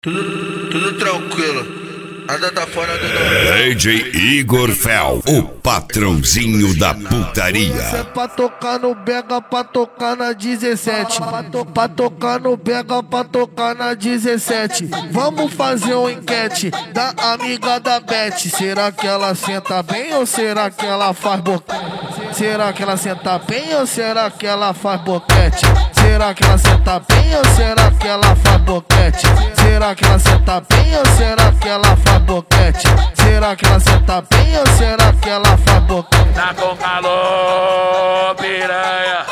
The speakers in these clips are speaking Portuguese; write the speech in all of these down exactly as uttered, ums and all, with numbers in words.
Tudo, tudo tranquilo. Nada tá fora do normal. D J Igor Fel, o patrãozinho da putaria. Isso é pra tocar no Bega, pra tocar na dezessete. Pra, to, pra tocar no Bega, pra tocar na dezessete. Vamos fazer uma enquete da amiga da Beth. Será que ela senta bem ou será que ela faz boquete? Será que ela senta bem ou será que ela faz boquete? Será que ela senta bem ou será que ela faz boquete? Será que ela senta bem ou será que ela faz boquete? Será que ela senta bem ou será que ela faz boquete? Tá com calor, piranha.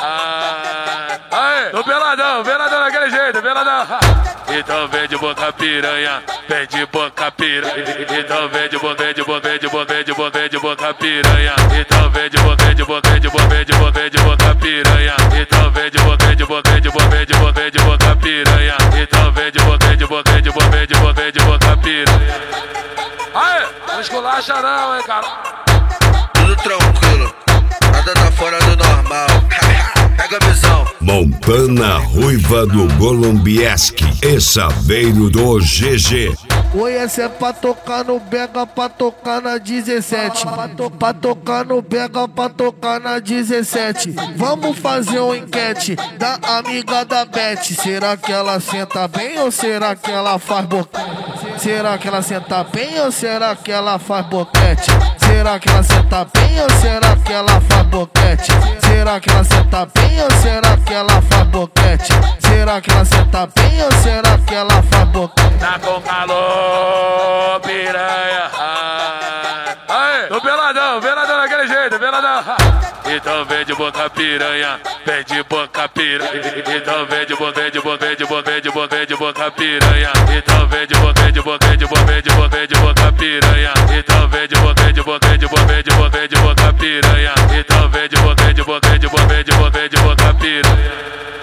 Aí, no peladão, peladão daquele jeito, peladão. Então vem de boca piranha, vem de boca piranha. Então vem de boca, vem de boca, vem de boca, vem de boca, vem de boca piranha. Então vem de boca, vem de boca, vem de boca, vem de boca, vem de boca piranha. Então vem de boca, vem de boca, vem de boca, vem de boca, vem de boca piranha. Então vem de boca, vem de boca, vem de boca, vem de boca, vem de boca piranha. Aí, não esculacha não, hein, cara. Tudo tranquilo. Nada tá fora do normal. Pega a visão. Montana Ruiva do Golombieski e Saveiro do G G. Oi, essa é pra tocar no Bega, pra tocar na dezessete. Pra, to, pra tocar no Bega, pra tocar na dezessete. Vamos fazer uma enquete da amiga da Beth. Será que ela senta bem ou será que ela faz boquete? Será que ela senta bem ou será que ela faz boquete? Será que ela senta bem ou será que ela faz boquete? Será que ela senta bem ou será que ela faz boquete? Será que ela senta bem ou será que ela faz boquete? Tá com calor, piranha. Aí, no peladão, peladão daquele jeito, peladão. Então vem de boca piranha, vem de boca piranha. Então vem de boca, vem de boca, vem de boca, vem de boca, vem de boca piranha. Então vem de boca, vem de boca, vem de boca, vem de boca, vem de boca piranha. Então vem de boca, vem de boca, vem de boca, vem de boca, vem de boca piranha. Então vem de boca, vem de boca, vem de boca, vem de boca, vem de boca piranha.